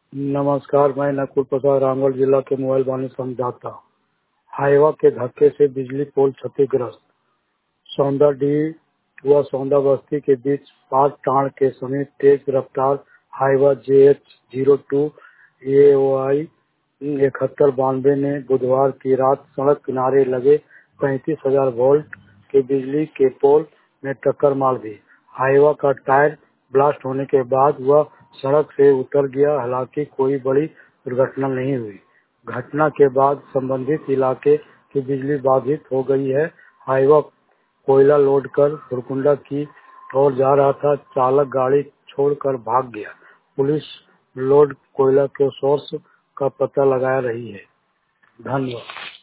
नमस्कार, मैं नकुल प्रसाद रामगढ़ जिला के मोबाइल वाणी संवाददाता। हाइवा के धक्के से बिजली पोल क्षतिग्रस्त। सौंदाडीह व सौंदा बस्ती के बीच पास टांड़ के समीप तेज रफ्तार हाइवा JH-02 AOI 7192 ने बुधवार की रात सड़क किनारे लगे 35,000 वोल्ट के बिजली के पोल में टक्कर मार दी। हाइवा का टायर ब्लास्ट होने के बाद वह सड़क से उतर गया। हालांकि कोई बड़ी दुर्घटना नहीं हुई। घटना के बाद संबंधित इलाके की बिजली बाधित हो गई है। हाइवा कोयला लोड कर सुरकुंडा की ओर जा रहा था। चालक गाड़ी छोड़कर भाग गया। पुलिस लोड कोयला के सोर्स का पता लगा रही है। धन्यवाद।